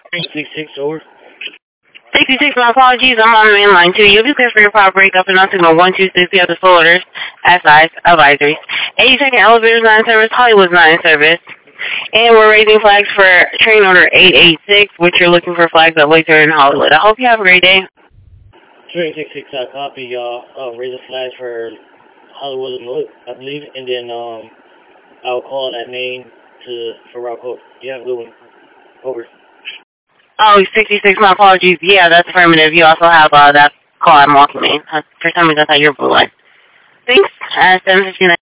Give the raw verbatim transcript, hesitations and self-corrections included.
sixty-six, over. sixty-six, my apologies. I'm on the main line too. You'll be clear for your power breakup and on signal one two six. You have the full orders, S Is, advisories. eighty-second elevators not in service, Hollywood's not in service. And we're raising flags for train order eight eighty-six, which you're looking for flags at Later in Hollywood. I hope you have a great day. Train sixty-six, uh, copy, y'all. Uh, raise a flag for Hollywood, I believe, and then um, I'll call that name to for Route Code. You have a good one. Over. Oh, sixty-six, my apologies. Yeah, that's affirmative. You also have uh, that call I'm walking in. For some reason, I thought you were blue line. Thanks. Uh, seven fifty-nine.